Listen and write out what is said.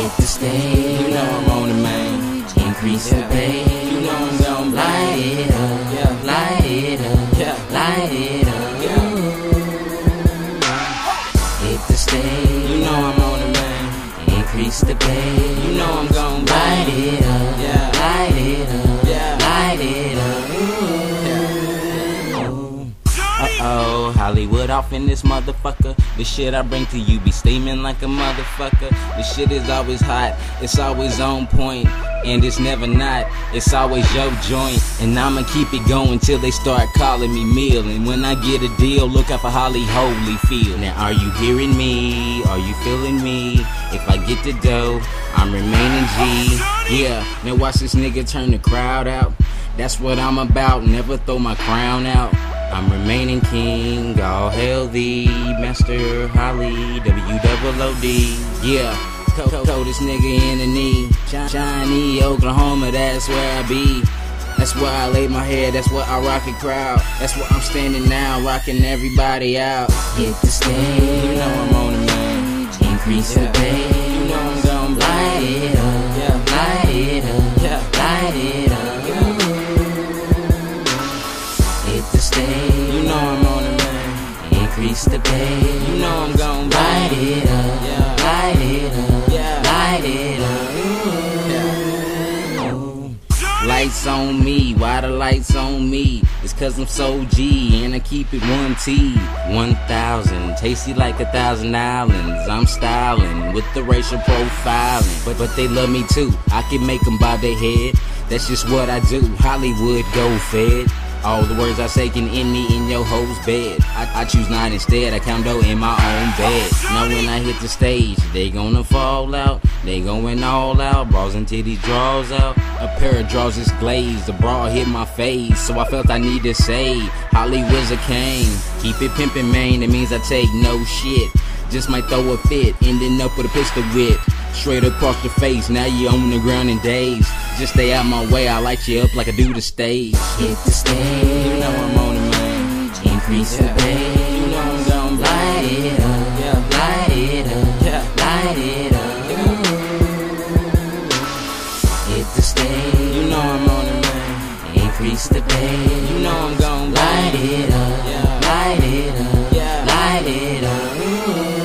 Hit the stage, you know I'm on the main. Increase the bass, you know I'm gon' light it up, yeah, light it up, yeah, light it up. yeah. Hit the stage, You know I'm on the main. increase the bass, You know I'm gon' light it up, yeah, light it up, yeah, light it up. Uh-oh, Hollywood off in this motherfucker. The shit I bring to you be steaming like a motherfucker. The shit is always hot, it's always on point, and it's never not, it's always your joint. And I'ma keep it going till they start calling me Mill. And when I get a deal, look out for Holly Holyfield. Now are you hearing me? Are you feeling me? If I get the dough, I'm remaining G. Yeah, now watch this nigga turn the crowd out. That's what I'm about, never throw my crown out. I'm remaining king, all hail thee, Master Holly, W-double-O-D. Yeah, coldest nigga in the knee. Shiny, Oklahoma, that's where I be. That's where I lay my head, that's where I rock a crowd. That's where I'm standing now, rocking everybody out. Hit the stage, You know I'm on the main. increase the bass, You know I'm gon' light it up, yeah, light it up, yeah, light it up. Hit the stage, you know I'm on the main. increase the bass, You know I'm gon' light it up, yeah, light it up, yeah, light it up. Lights on me, why the lights on me? It's cause I'm so G and I keep it 1T 1,000, tasty like 1,000 islands. I'm styling with the racial profiling, but they love me too, I can make them bob their head. That's just what I do, Hollywood go fed. All the words I say can end me in your hoe's bed. I choose not instead, I count dough in my own bed. Now when I hit the stage, they gonna fall out. They going all out, bras and titties, draws out. A pair of drawers is glazed, the bra hit my face, so I felt I need to say, Hollywood's a king. Keep it pimpin', man, it means I take no shit. Just might throw a fit, ending up with a pistol whip. Straight across the face, now you on the ground in days. Just stay out my way, I light you up like I do the stage. Hit the stage, You know I'm on the main. increase the bass, You know I'm gon' light it up, yeah, light it up, yeah, light it up. Hit the stage, you know I'm on the main. increase the bass, You know I'm gon' light it up, yeah, light it up, yeah. light it up.